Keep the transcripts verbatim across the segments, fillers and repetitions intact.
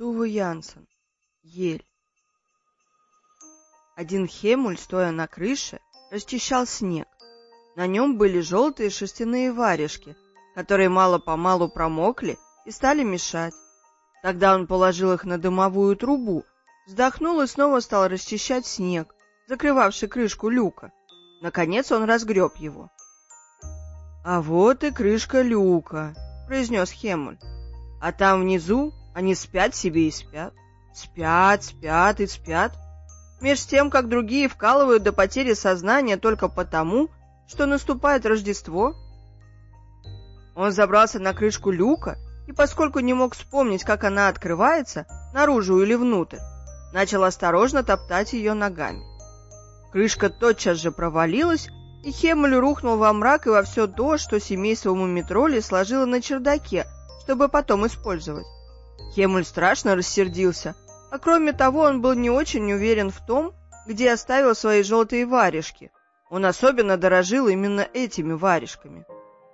Туве Янсен. Ель. Один Хемуль, стоя на крыше, расчищал снег. На нем были желтые шерстяные варежки, которые мало-помалу промокли и стали мешать. Тогда он положил их на дымовую трубу, вздохнул и снова стал расчищать снег, закрывавший крышку люка. Наконец он разгреб его. — А вот и крышка люка, — произнес Хемуль. — А там внизу они спят себе и спят, спят, спят и спят, меж тем, как другие вкалывают до потери сознания только потому, что наступает Рождество. Он забрался на крышку люка и, поскольку не мог вспомнить, как она открывается, наружу или внутрь, начал осторожно топтать ее ногами. Крышка тотчас же провалилась, и Хемуль рухнул во мрак и во все то, что семейство мумитролей сложило на чердаке, чтобы потом использовать. Хемуль страшно рассердился, а кроме того он был не очень уверен в том, где оставил свои желтые варежки. Он особенно дорожил именно этими варежками.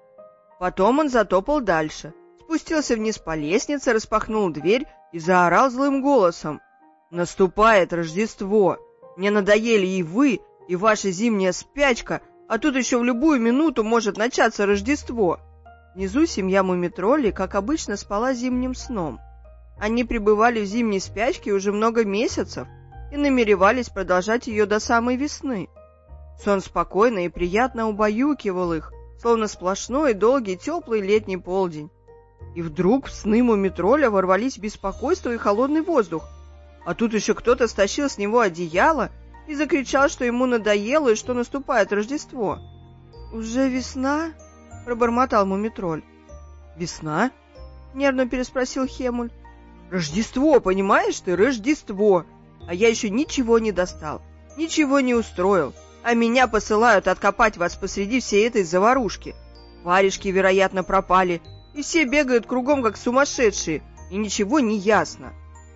Потом он затопал дальше, спустился вниз по лестнице, распахнул дверь и заорал злым голосом: «Наступает Рождество! Мне надоели и вы, и ваша зимняя спячка, а тут еще в любую минуту может начаться Рождество!» Внизу семья мумитролей, как обычно, спала зимним сном. Они пребывали в зимней спячке уже много месяцев и намеревались продолжать ее до самой весны. Сон спокойно и приятно убаюкивал их, словно сплошной долгий теплый летний полдень. И вдруг в сны мумитроля ворвались беспокойство и холодный воздух, а тут еще кто-то стащил с него одеяло и закричал, что ему надоело и что наступает Рождество. «Уже весна?» — пробормотал мумитроль. «Весна?» — нервно переспросил Хемуль. «Рождество, понимаешь ты, Рождество! А я еще ничего не достал, ничего не устроил, а меня посылают откопать вас посреди всей этой заварушки. Варежки, вероятно, пропали, и все бегают кругом, как сумасшедшие, и ничего не ясно».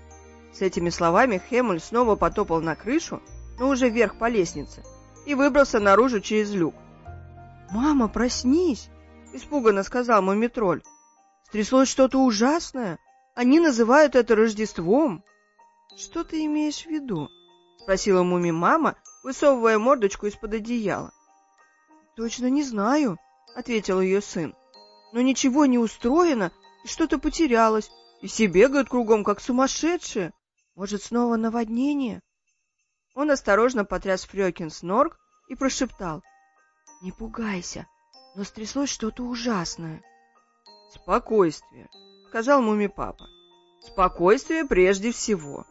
С этими словами Хемуль снова потопал на крышу, но уже вверх по лестнице, и выбрался наружу через люк. «Мама, проснись!» — испуганно сказал мумитроль. «Стряслось что-то ужасное. Они называют это Рождеством». «Что ты имеешь в виду?» — спросила муми-мама, высовывая мордочку из-под одеяла. «Точно не знаю», — ответил ее сын. «Но ничего не устроено, и что-то потерялось, и все бегают кругом, как сумасшедшие. Может, снова наводнение?» Он осторожно потряс Фрёкин Снорк и прошептал: «Не пугайся, но стряслось что-то ужасное». «Спокойствие», — сказал муми-папа. «Спокойствие прежде всего».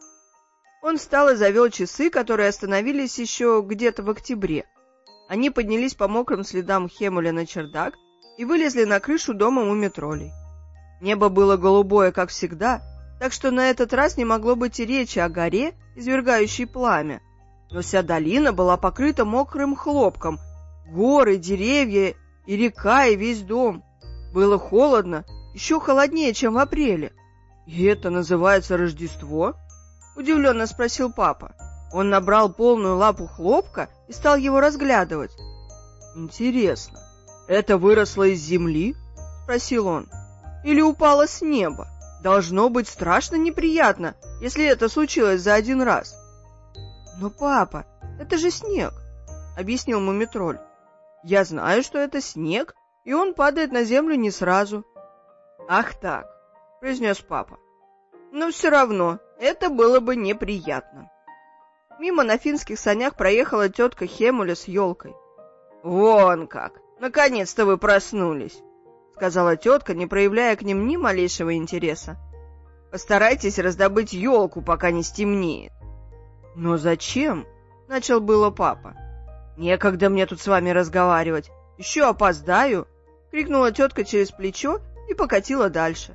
Он встал и завел часы, которые остановились еще где-то в октябре. Они поднялись по мокрым следам Хемуля на чердак и вылезли на крышу дома мумитролей. Небо было голубое, как всегда, так что на этот раз не могло быть и речи о горе, извергающей пламя. Но вся долина была покрыта мокрым хлопком, горы, деревья и река, и весь дом. Было холодно, еще холоднее, чем в апреле. «И это называется Рождество?» — удивленно спросил папа. Он набрал полную лапу хлопка и стал его разглядывать. «Интересно, это выросло из земли?» — спросил он. «Или упало с неба? Должно быть страшно неприятно, если это случилось за один раз». «Но, папа, это же снег», — объяснил мумитроль. «Я знаю, что это снег, и он падает на землю не сразу». «Ах так», — произнес папа. «Но все равно это было бы неприятно». Мимо на финских санях проехала тетка Хемуля с елкой. «Вон как! Наконец-то вы проснулись!» — сказала тетка, не проявляя к ним ни малейшего интереса. «Постарайтесь раздобыть елку, пока не стемнеет». «Но зачем?» — начал было папа. «Некогда мне тут с вами разговаривать. Еще опоздаю!» — крикнула тетка через плечо и покатила дальше.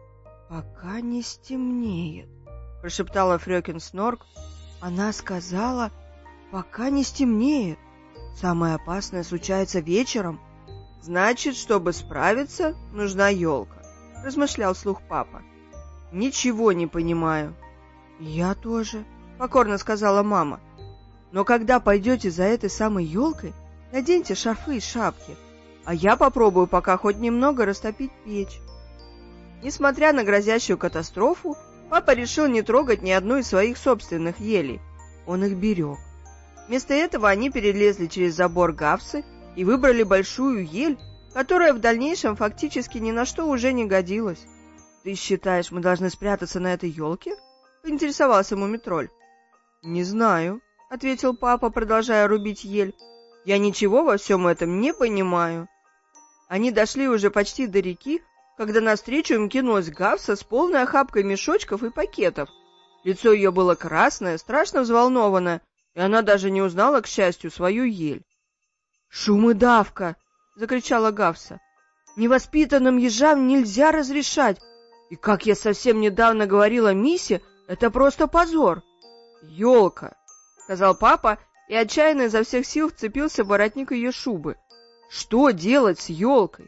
«Пока не стемнеет», — прошептала Фрёкин Снорк. «Она сказала, пока не стемнеет. Самое опасное случается вечером». «Значит, чтобы справиться, нужна елка», — размышлял вслух папа. «Ничего не понимаю». «Я тоже», — покорно сказала мама. «Но когда пойдете за этой самой елкой, наденьте шарфы и шапки, а я попробую пока хоть немного растопить печь». Несмотря на грозящую катастрофу, папа решил не трогать ни одну из своих собственных елей. Он их берег. Вместо этого они перелезли через забор Гавсы и выбрали большую ель, которая в дальнейшем фактически ни на что уже не годилась. — Ты считаешь, мы должны спрятаться на этой елке? — поинтересовался Мумитроль. — Не знаю, — ответил папа, продолжая рубить ель. — Я ничего во всем этом не понимаю. Они дошли уже почти до реки, когда навстречу им кинулась Гавса с полной охапкой мешочков и пакетов. Лицо ее было красное, страшно взволнованное, и она даже не узнала, к счастью, свою ель. — Шум и давка! — закричала Гавса. — Невоспитанным ежам нельзя разрешать. И, как я совсем недавно говорила Мисе, это просто позор. — Елка! — сказал папа, и отчаянно изо всех сил вцепился в воротник ее шубы. — Что делать с елкой?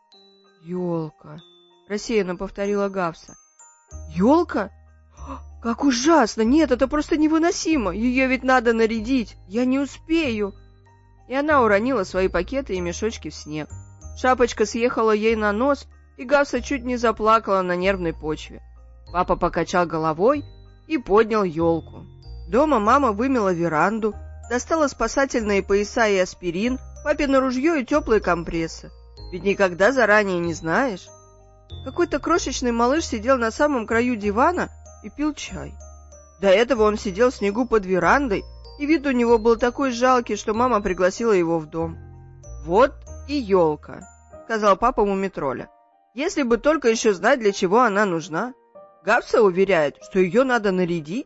— Елка! — рассеянно повторила Гавса. — Елка? Как ужасно! Нет, это просто невыносимо! Ее ведь надо нарядить! Я не успею! И она уронила свои пакеты и мешочки в снег. Шапочка съехала ей на нос, и Гавса чуть не заплакала на нервной почве. Папа покачал головой и поднял елку. Дома мама вымыла веранду, достала спасательные пояса и аспирин, папино ружье и теплые компрессы. Ведь никогда заранее не знаешь. Какой-то крошечный малыш сидел на самом краю дивана и пил чай. До этого он сидел в снегу под верандой, и вид у него был такой жалкий, что мама пригласила его в дом. — Вот и елка, — сказал папа Мумитроля. — Если бы только еще знать, для чего она нужна. Гавса уверяет, что ее надо нарядить.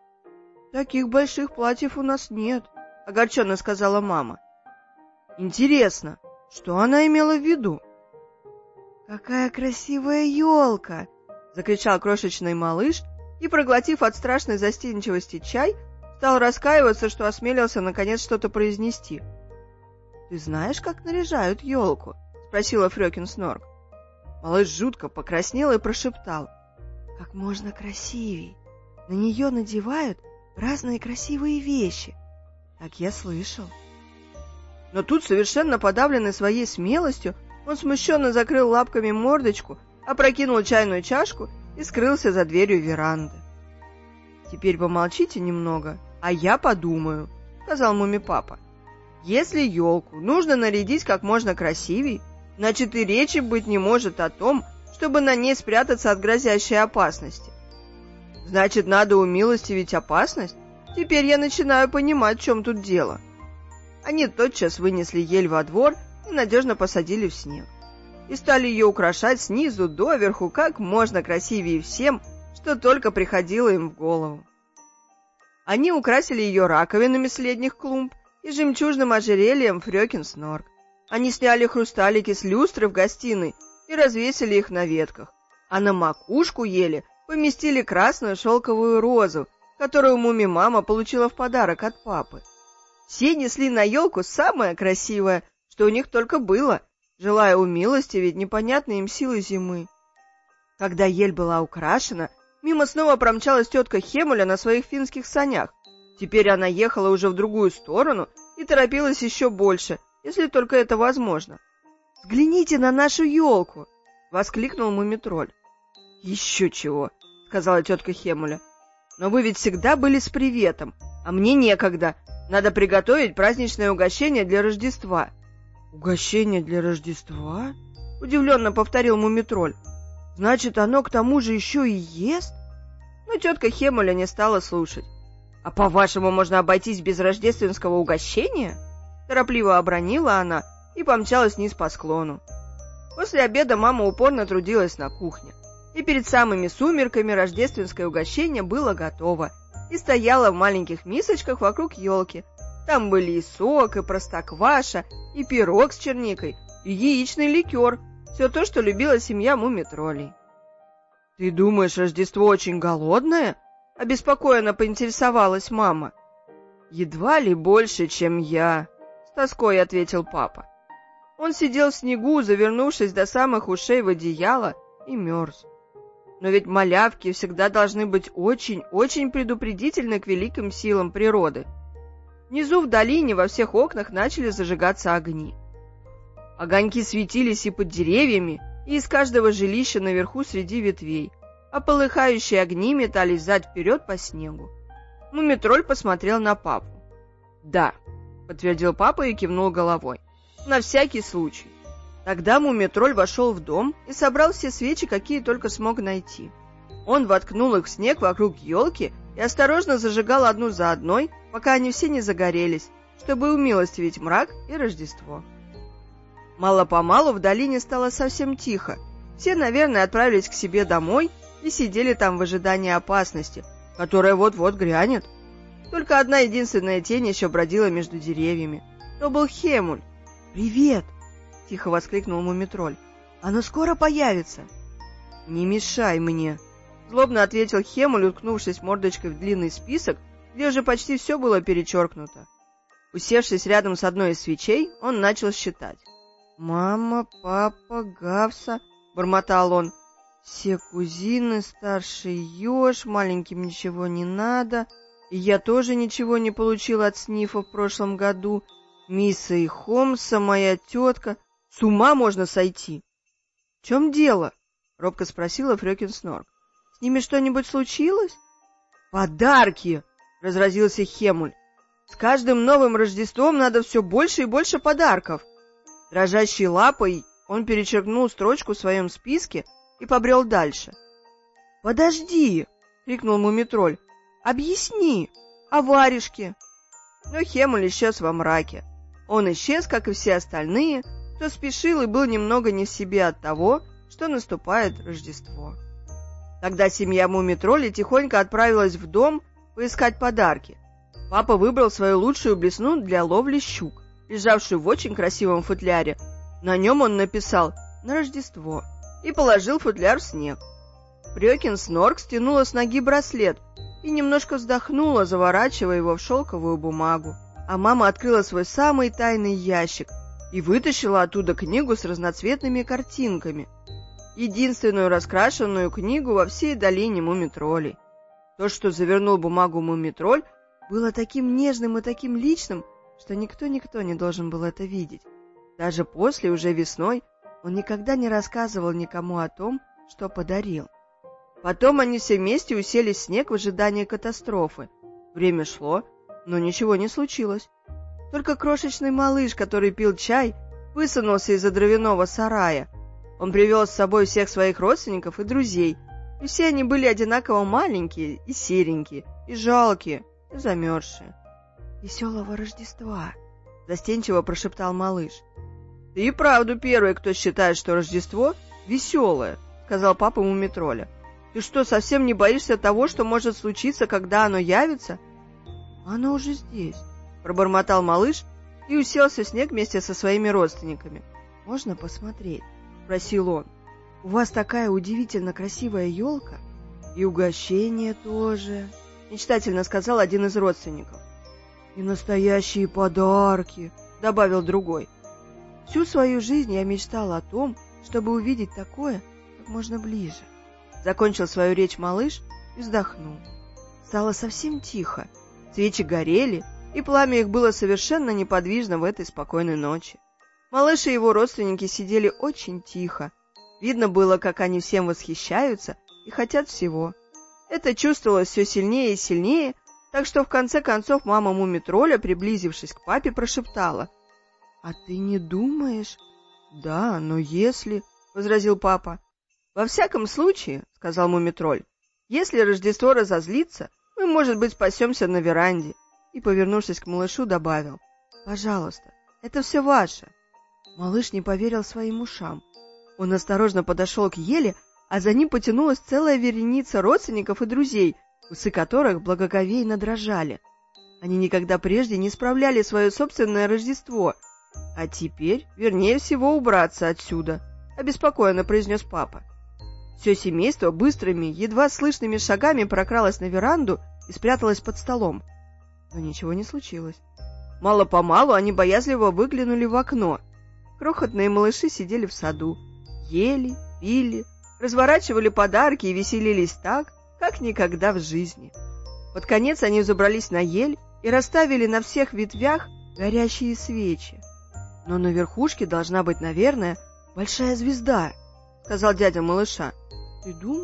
— Таких больших платьев у нас нет, — огорченно сказала мама. — Интересно, что она имела в виду? — Какая красивая елка! — закричал крошечный малыш и, проглотив от страшной застенчивости чай, стал раскаиваться, что осмелился наконец что-то произнести. — Ты знаешь, как наряжают елку? — спросила Фрёкин Снорк. Малыш жутко покраснел и прошептал. — Как можно красивей. На нее надевают разные красивые вещи. Так я слышал. Но тут, совершенно подавленный своей смелостью, он смущенно закрыл лапками мордочку, опрокинул чайную чашку и скрылся за дверью веранды. — Теперь помолчите немного, а я подумаю, — сказал Муми-папа. — Если елку нужно нарядить как можно красивей, значит и речи быть не может о том, чтобы на ней спрятаться от грозящей опасности. Значит, надо умилостивить опасность? Теперь я начинаю понимать, в чем тут дело. Они тотчас вынесли ель во двор и надежно посадили в снег. И стали ее украшать снизу доверху как можно красивее всем, что только приходило им в голову. Они украсили ее раковинами с летних клумб и жемчужным ожерельем Фрёкин Снорк. Они сняли хрусталики с люстры в гостиной и развесили их на ветках, а на макушку ели поместили красную шелковую розу, которую Муми-мама получила в подарок от папы. Все несли на елку самое красивое, что у них только было, желая умилостивить непонятные им силы зимы. Когда ель была украшена, мимо снова промчалась тетка Хемуля на своих финских санях. Теперь она ехала уже в другую сторону и торопилась еще больше, если только это возможно. — Взгляните на нашу елку! — воскликнул Мумитроль. — Еще чего! — сказала тетка Хемуля. — Но вы ведь всегда были с приветом, а мне некогда. Надо приготовить праздничное угощение для Рождества. — Угощение для Рождества? — удивленно повторил Мумитроль. — Значит, оно к тому же еще и ест? Но тетка Хемуля не стала слушать. — А по-вашему, можно обойтись без рождественского угощения? Торопливо обронила она и помчалась вниз по склону. После обеда мама упорно трудилась на кухне, и перед самыми сумерками рождественское угощение было готово и стояло в маленьких мисочках вокруг елки. Там были и сок, и простокваша, и пирог с черникой, и яичный ликер, все то, что любила семья Муми-троллей. — Ты думаешь, Рождество очень голодное? — обеспокоенно поинтересовалась мама. — Едва ли больше, чем я, — с тоской ответил папа. Он сидел в снегу, завернувшись до самых ушей в одеяло, и мерз. Но ведь малявки всегда должны быть очень-очень предупредительны к великим силам природы. Внизу в долине во всех окнах начали зажигаться огни. Огоньки светились и под деревьями, и из каждого жилища наверху среди ветвей, а полыхающие огни метались взад-вперед по снегу. Мумитроль посмотрел на папу. «Да», — подтвердил папа и кивнул головой. «На всякий случай». Тогда Мумитроль вошел в дом и собрал все свечи, какие только смог найти. Он воткнул их в снег вокруг елки и осторожно зажигал одну за одной, пока они все не загорелись, чтобы умилостивить мрак и Рождество. Мало-помалу в долине стало совсем тихо. Все, наверное, отправились к себе домой и сидели там в ожидании опасности, которая вот-вот грянет. Только одна единственная тень еще бродила между деревьями. То был Хемуль. «Привет!» — тихо воскликнул Мумитроль. «Оно скоро появится!» «Не мешай мне!» — злобно ответил Хемуль, уткнувшись мордочкой в длинный список, где уже почти все было перечеркнуто. Усевшись рядом с одной из свечей, он начал считать. «Мама, папа, Гавса», — бормотал он, — «все кузины, старший еж, маленьким ничего не надо, и я тоже ничего не получил от Снифа в прошлом году, Мисса и Хомса, моя тетка. С ума можно сойти!» «В чем дело?» — робко спросила Фрёкин Снорк. «С ними что-нибудь случилось?» «Подарки!» — разразился Хемуль. «С каждым новым Рождеством надо все больше и больше подарков». Дрожащей лапой он перечеркнул строчку в своем списке и побрел дальше. «Подожди!» — крикнул Мумитроль. «Объясни! О варежке!» Но Хемуль исчез во мраке. Он исчез, как и все остальные, кто спешил и был немного не в себе от того, что наступает Рождество. Тогда семья Мумитролей тихонько отправилась в дом поискать подарки. Папа выбрал свою лучшую блесну для ловли щук, лежавшую в очень красивом футляре. На нем он написал «На Рождество» и положил футляр в снег. Фрёкин Снорк стянула с ноги браслет и немножко вздохнула, заворачивая его в шелковую бумагу. А мама открыла свой самый тайный ящик и вытащила оттуда книгу с разноцветными картинками. Единственную раскрашенную книгу во всей долине Мумитролей. То, что завернул бумагу Мумитроль, было таким нежным и таким личным, что никто-никто не должен был это видеть. Даже после, уже весной, он никогда не рассказывал никому о том, что подарил. Потом они все вместе уселись в снег в ожидании катастрофы. Время шло, но ничего не случилось. Только крошечный малыш, который пил чай, высунулся из-за дровяного сарая. Он привел с собой всех своих родственников и друзей, и все они были одинаково маленькие и серенькие, и жалкие, и замерзшие. «Веселого Рождества!» — застенчиво прошептал малыш. «Ты и правду первый, кто считает, что Рождество веселое», — сказал папа Мумитроля. «Ты что, совсем не боишься того, что может случиться, когда оно явится?» «Оно уже здесь», — пробормотал малыш и уселся в снег вместе со своими родственниками. «Можно посмотреть?» — просил он. «У вас такая удивительно красивая елка, и угощение тоже», — мечтательно сказал один из родственников. «И настоящие подарки», — добавил другой. «Всю свою жизнь я мечтал о том, чтобы увидеть такое как можно ближе», — закончил свою речь малыш и вздохнул. Стало совсем тихо, свечи горели, и пламя их было совершенно неподвижно в этой спокойной ночи. Малыш и его родственники сидели очень тихо. Видно было, как они всем восхищаются и хотят всего. Это чувствовалось все сильнее и сильнее, так что в конце концов мама Мумитроля, приблизившись к папе, прошептала: «А ты не думаешь?» «Да, но если...» — возразил папа. «Во всяком случае, — сказал Мумитроль, — если Рождество разозлится, мы, может быть, спасемся на веранде». И, повернувшись к малышу, добавил: «Пожалуйста, это все ваше». Малыш не поверил своим ушам. Он осторожно подошел к еле, а за ним потянулась целая вереница родственников и друзей, усы которых благоговейно дрожали. Они никогда прежде не справляли свое собственное Рождество. «А теперь, вернее всего, убраться отсюда», — обеспокоенно произнес папа. Все семейство быстрыми, едва слышными шагами прокралось на веранду и спряталось под столом. Но ничего не случилось. Мало-помалу они боязливо выглянули в окно. Крохотные малыши сидели в саду, ели, пили, разворачивали подарки и веселились так, как никогда в жизни. Под конец они взобрались на ель и расставили на всех ветвях горящие свечи. «Но на верхушке должна быть, наверное, большая звезда», — сказал дядя малыша. «Ты думаешь?»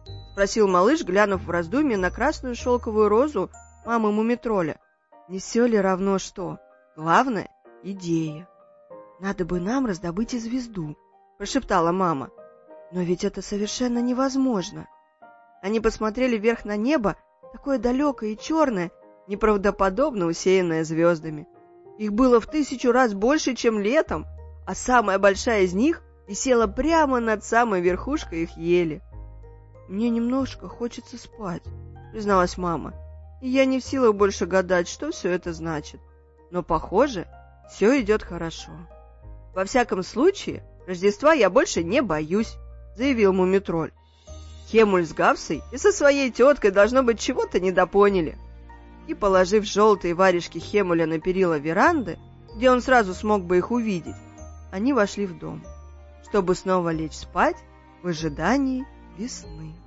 — спросил малыш, глянув в раздумье на красную шелковую розу мамы Мумитроля. «Не все ли равно что? Главное — идея». «Надо бы нам раздобыть и звезду», — прошептала мама. «Но ведь это совершенно невозможно». Они посмотрели вверх на небо, такое далекое и черное, неправдоподобно усеянное звездами. Их было в тысячу раз больше, чем летом, а самая большая из них висела прямо над самой верхушкой их ели. «Мне немножко хочется спать», — призналась мама, «и я не в силах больше гадать, что все это значит. Но, похоже, все идет хорошо». «Во всяком случае, Рождества я больше не боюсь», — заявил Мумитроль. «Хемуль с Гавсой и со своей теткой, должно быть, чего-то недопоняли». И, положив желтые варежки Хемуля на перила веранды, где он сразу смог бы их увидеть, они вошли в дом, чтобы снова лечь спать в ожидании весны.